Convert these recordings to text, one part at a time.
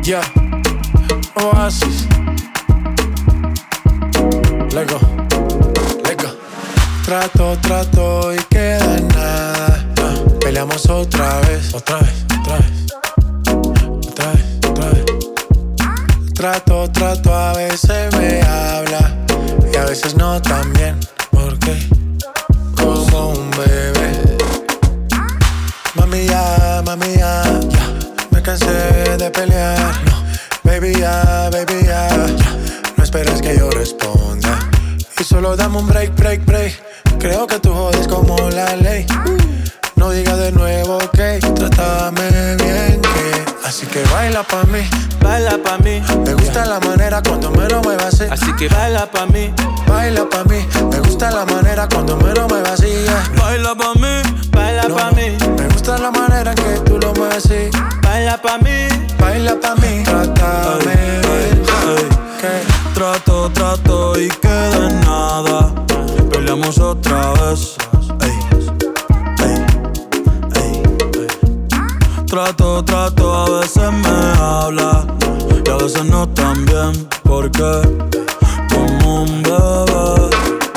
Yeah, Oasis. Lego. Trato y queda en nada. Peleamos otra vez. Trato, a veces me habla y a veces no tan bien. ¿Por qué? Como un bebé. Mami ya, me cansé de pelear. Baby ya, no esperes que yo responda. Y solo dame un break. Creo que tú jodes como la ley. No digas de nuevo, ok. Trátame bien, que así que baila pa' mí. Me gusta la manera cuando me lo muevas así. Así que baila pa' mí. Me gusta la manera cuando me lo muevas así, yeah. Baila pa' mí. Me gusta la manera en que tú lo mueves así. Baila pa' mí. Trátame bien. Trato y queda en nada. Peleamos otra vez. Trato, a veces me habla y a veces no tan bien. Porque como un bebé.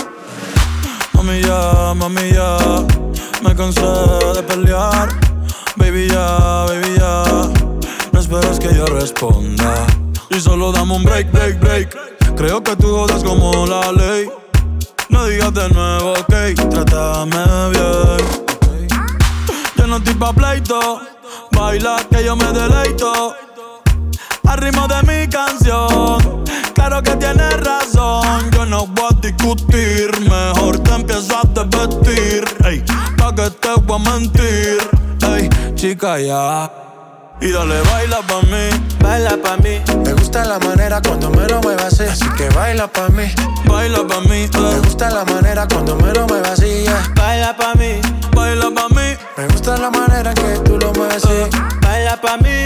Mami ya, me cansé de pelear. Baby ya, no esperes que yo responda. Y solo dame un break. Creo que tú jodas como la ley. No digas de nuevo, ok. Trátame bien. Yo no estoy pa' pleito. Baila que yo me deleito al ritmo de mi canción. Claro que tienes razón. Yo no voy a discutir. Mejor te empiezo a desvestir. Ey, pa' que te voy a mentir. Ey, chica ya. Y dale, baila pa' mí. Me gusta la manera cuando me lo muevas así que baila pa' mí. Me gusta la manera cuando me lo muevas así, yeah. Baila pa' mí. Me gusta la manera en que tú lo mueves así. Baila pa' mí.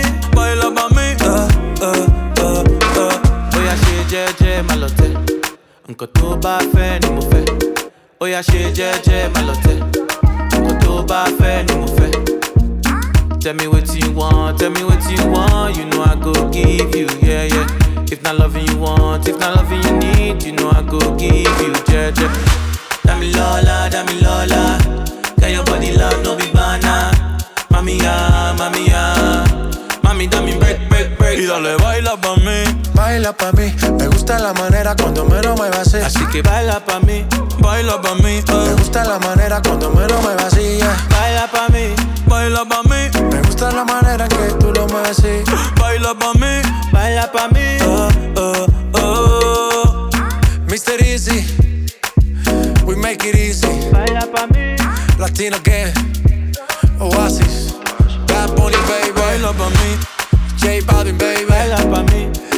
Oya ṣe jẹ́jẹ́ má lọ tẹ̀. Nǹkan tó bá fẹ́ ni mo fẹ́. Oya ṣe jẹ́jẹ́ má lọ tẹ̀. Nǹkan tó bá fẹ́ ni mo fẹ́. Tell me what you want. You know I go give you, yeah. If not loving you want, if not loving you need, you know I go give you, yeah. Dami Lola, get your body love, no be banana. Mami ya, mami dame break. Y dale, baila pa' mí. Me gusta la manera cuando me lo muevas Así que baila pa' mí. Me gusta la manera cuando me lo muevas así, yeah. Baila pa' mí. Me gusta la manera en que tú lo mueves así. Baila pa' mí. Mr. Easy, we make it easy. Baila pa' mí. Latino Gang, Oasis, Bad Bunny, baby. Baila pa' mí. J Balvin, baby. Baila pa' mí.